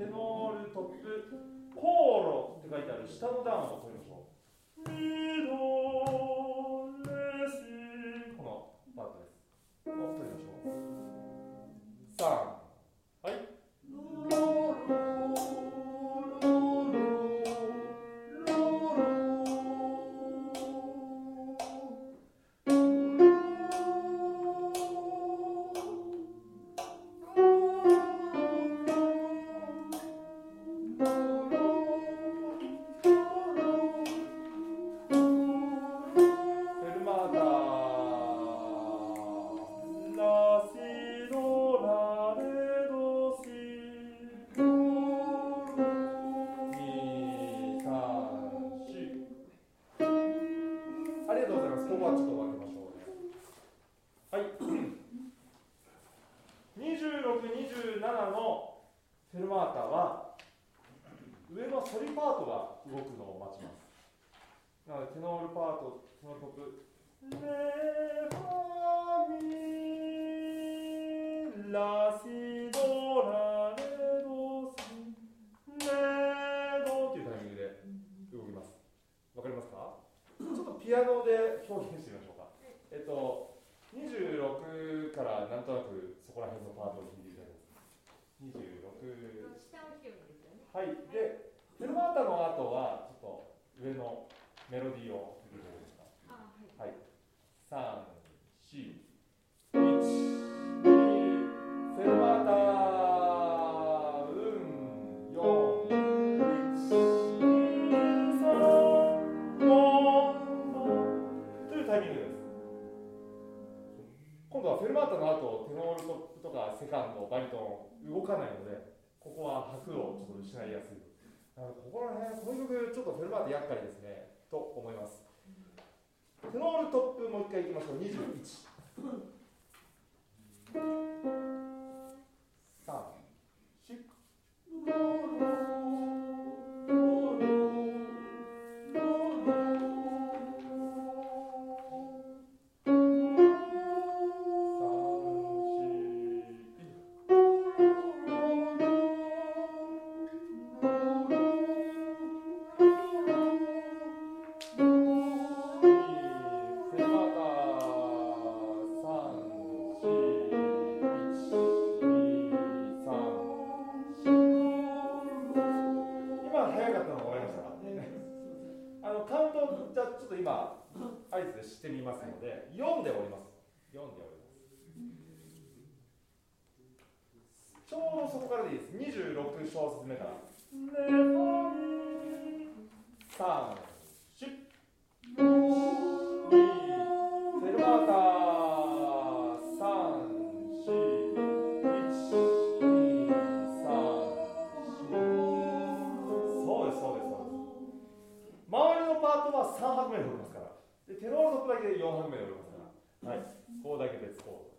テノールトップ、コーロって書いてある下の段を取りましょう。ミドレシ、このパートです。を取りましょう。3、はい。26、27のフェルマータは上のソリパートが動くのを待ちます。なのでテノールパート、テノールトップ、レファミラシドラレドシレドというタイミングで動きます。わかりますか？ちょっとピアノで表現してみましょうか。26からなんとなくそこら辺のパートを弾いていただきます。26。 下を弾けばいいですよね。 はい。で、フェルマータの後はちょっと上のメロディーを弾いていただけますか。はい。3、4、1、2、フェルマータ、4、1、2、3、4というタイミングです。今度はフェルマータの後、テノールトップとかセカンド、バリトン動かないので、ここは拍をちょっと失いやすい。ここら辺、この曲ちょっとフェルマータ厄介ですねと思います。テノールトップもう一回いきましょう。21。3、4。カウントじゃちょっと今合図でしてみますので、4で折ります。4で折ります。ちょうどそこからでいいです。26小節目から。レファミ3、4、2、フェルマータ3、4、1、2、3、4。そうです、そうです、そうです。周りのパートは3拍目で折りますから。で、テノールトップだけで4拍目で折りますから。はい。ここだけ別コード。